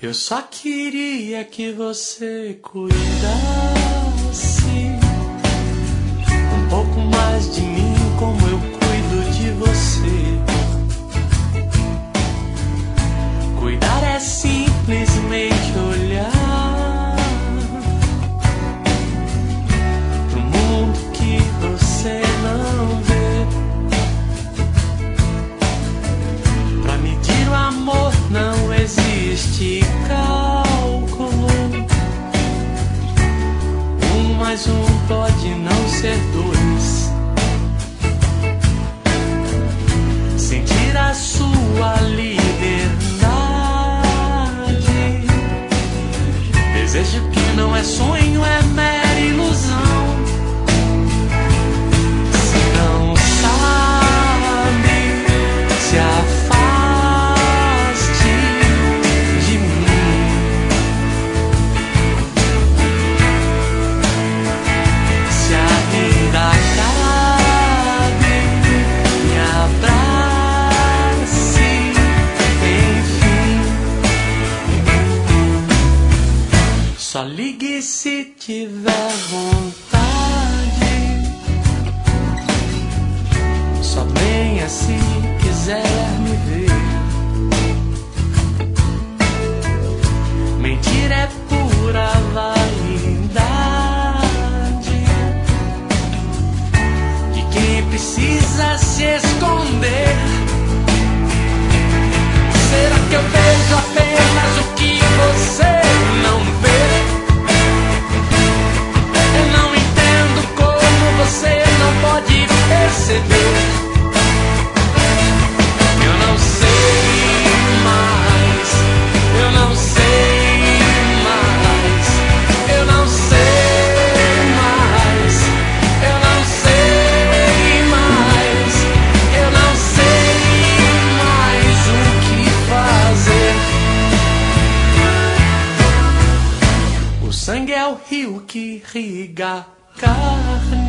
Eu só queria que você cuidasse um pouco mais de mim, como eu cuido de você. Cuidar é simplesmente olhar pro mundo que você não vê. Pra medir o amor não existe cálculo. 1 mais 1 pode não ser 2. Sentir a sua liberdade, desejo que não é sonho, é mera ilusão. Se não sabe, se afaste de mim. Se ainda cabe, me abrace, enfim. Só ligue se tiver vontade. Só venha se quiser me ver. Mentir é pura vaidade de quem precisa se esconder. Será que eu vejo apenas o que você não vê? Eu não entendo como você não pode perceber. Eu não sei mais, eu não sei mais, eu não sei mais, eu não sei mais, eu não sei mais o que fazer. O sangue é o rio que irriga a carne.